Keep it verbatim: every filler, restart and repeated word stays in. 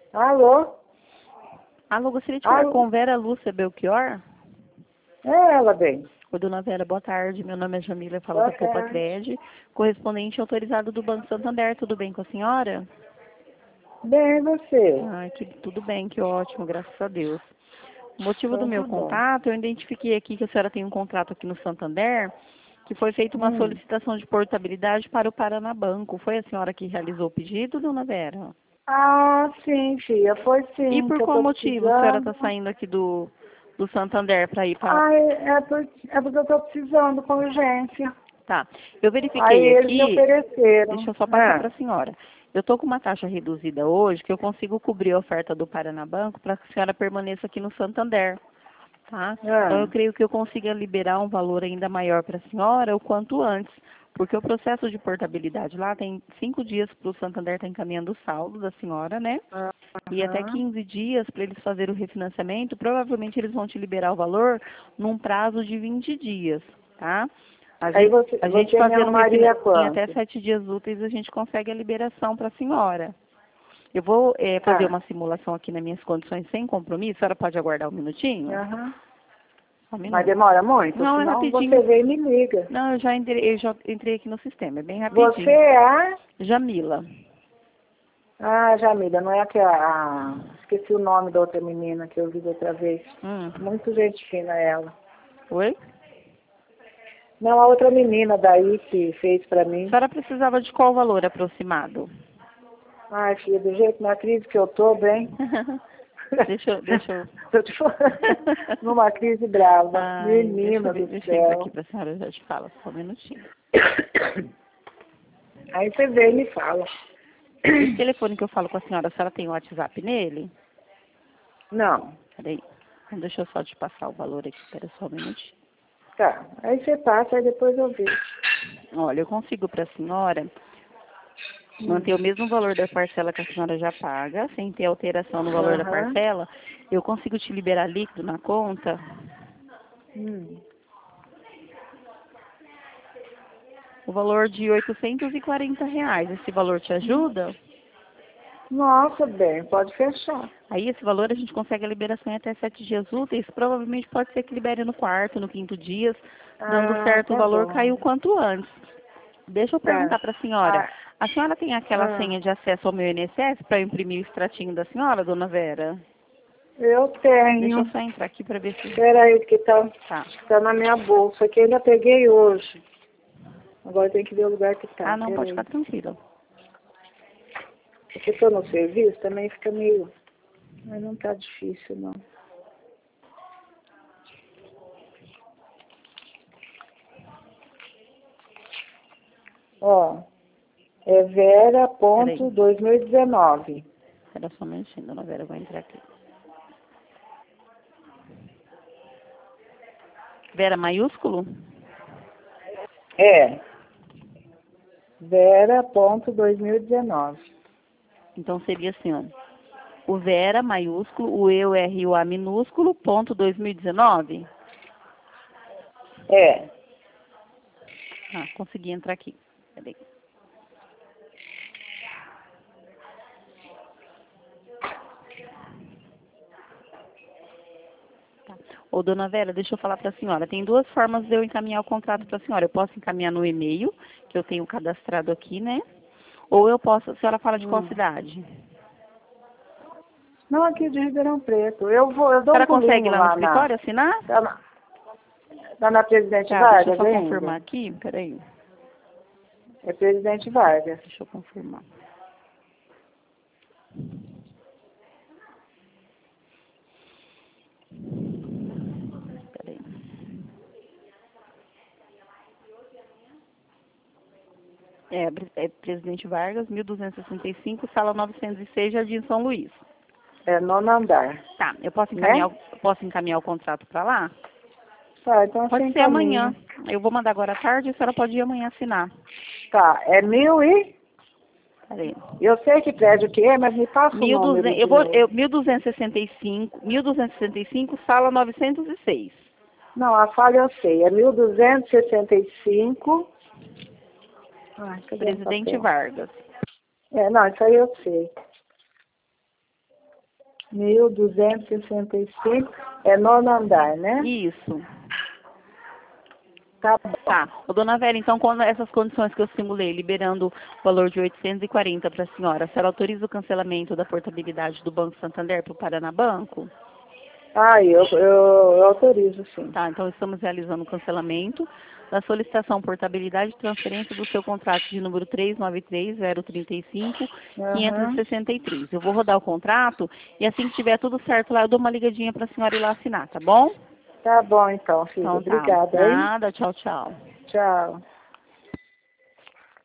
Alô? Alô, gostaria de falar Alô? com Vera Lúcia Belchior? É ela, bem. Oi, dona Vera, boa tarde. Meu nome é Jamila, eu falo Boa da Poupa tarde. Cred, correspondente autorizado do Banco Santander. Tudo bem com a senhora? Bem, você? Ai, que, tudo bem, que ótimo, graças a Deus. O motivo do Então meu tá bom. contato, eu identifiquei aqui que a senhora tem um contrato aqui no Santander, que foi feita uma Hum. solicitação de portabilidade para o Paraná Banco. Foi a senhora que realizou o pedido, dona Vera? Ah, sim, filha. Foi E sim por que eu qual tô motivo a senhora precisando. está saindo aqui do, do Santander para ir para... Ah, é, é por- é porque eu tô precisando com urgência. Tá, eu Aí verifiquei eles me aqui, ofereceram. deixa eu só passar para Ah, a senhora. Eu estou com uma taxa reduzida hoje, que eu consigo cobrir a oferta do Paraná Banco para que a senhora permaneça aqui no Santander, tá? Então eu ah. creio que eu consiga liberar um valor ainda maior para a senhora o quanto antes, porque o processo de portabilidade lá tem cinco dias para o Santander estar encaminhando o saldo da senhora, né? E até Aham. quinze dias para eles fazerem o refinanciamento, provavelmente eles vão te liberar o valor num prazo de vinte dias, tá? A Aí gente, você, a gente você me fazendo o arrumaria refinanciamento em até quanto? sete dias úteis, a gente consegue a liberação para a senhora. Eu vou eh, fazer Tá. uma simulação aqui nas minhas condições sem compromisso. A senhora pode aguardar um minutinho? Aham. Só um Mas minuto. demora muito? Não, é Senão rapidinho. você vem e me liga. Não, eu já entrei, eu já entrei aqui no sistema, é bem Você rapidinho. é a... Jamila. Ah, Jamila, não é aquela... A... Esqueci o nome da outra menina que eu vi da outra vez. Hum. Muito gente fina ela. Oi? Não, a outra menina daí que fez pra A mim. senhora precisava de qual valor aproximado? Ai, filha, do jeito na crise que eu tô, bem. deixa eu, deixa eu... Tô te falando, numa crise brava. Ai, deixa eu Menina ver, do deixa eu entrar aqui céu. para a senhora, eu já te falo, só um minutinho. Aí você vem e me fala. Esse telefone que eu falo com a senhora, a senhora tem o WhatsApp nele? Não, Peraí, então deixa eu só te passar o valor aqui, espera só um minutinho. tá. Aí você passa, aí depois eu vejo. Olha, eu consigo para a senhora Hum. manter o mesmo valor da parcela que a senhora já paga, sem ter alteração no valor da Aham. parcela. Eu consigo te liberar líquido na conta Hum. o valor de oitocentos e quarenta reais. Esse valor te ajuda? Nossa, bem, pode fechar. Aí esse valor a gente consegue a liberação em até sete dias úteis. Provavelmente pode ser que libere no quarto, no quinto dias. Dando Ah, certo o tá valor, bom. caiu quanto antes. Deixa eu Tá. perguntar para a senhora. Ah, A senhora tem aquela ah, senha de acesso ao meu I N S S para imprimir o extratinho da senhora, dona Vera? eu Deixa eu tenho. só entrar aqui para ver se... Espera aí, que tá, Tá. tá na minha bolsa, que eu ainda peguei hoje. Agora tem que ver o lugar que tá. Ah, não, Espera pode aí. ficar tranquila. Porque tô no serviço, também fica meio... Mas não tá difícil, não. Ó, é Vera Peraí. ponto dois mil e dezenove. Espera só um minutinho, dona Vera, eu vou entrar aqui. Vera maiúsculo? É, Vera ponto dois mil e dezenove. Então seria assim, ó. O Vera maiúsculo, o E, o R e o A minúsculo, ponto dois mil e dezenove. É, Ah, consegui entrar aqui. Peraí. Tá. Ô, dona Vera, deixa eu falar para a senhora. Tem duas formas de eu encaminhar o contrato para a senhora. Eu posso encaminhar no e-mail, que eu tenho cadastrado aqui, né? Ou eu posso... A senhora fala de qual hum. cidade? Não, aqui de Ribeirão Preto. Eu vou, eu A dou um senhora consegue ir pulinho lá no lá na... escritório assinar? Tá na, tá na Presidente Tá, deixa eu Vargas só ainda? confirmar aqui. Peraí. É Presidente Vargas. Deixa eu confirmar. Peraí. É, é Presidente Vargas, mil duzentos e sessenta e cinco, sala novecentos e seis, Jardim São Luís. É nono andar, Tá, eu posso né? encaminhar, o- eu posso encaminhar o contrato para lá? Tá, então Pode sem ser amanhã. caminho. Eu vou mandar agora à tarde e a senhora pode ir amanhã assinar. Tá, é mil e... Peraí. Eu sei que prédio que é, mas me passa o número mil e duzentos, eu de vou, novo. eu, mil duzentos e sessenta e cinco, mil duzentos e sessenta e cinco, sala novecentos e seis. Não, a falha eu sei. É mil duzentos e sessenta e cinco. Ai, cadê o Presidente papel? Vargas. É, não, isso aí eu sei. mil duzentos e sessenta e cinco, é nono andar, né? Isso. Tá bom. Tá. Ô, dona Vera, então, quando essas condições que eu simulei, liberando o valor de oitocentos e quarenta para a senhora, a senhora autoriza o cancelamento da portabilidade do Banco Santander para o Paraná Banco? Ah, eu, eu, eu autorizo, sim. Tá, então estamos realizando o cancelamento da solicitação portabilidade e transferência do seu contrato de número três nove três zero três cinco quinhentos e sessenta e três. Eu vou rodar o contrato e assim que tiver tudo certo lá, eu dou uma ligadinha para a senhora ir lá assinar, tá bom? Tá bom, então, filha. Então tá. Obrigada, hein? Nada, tchau, tchau. Tchau.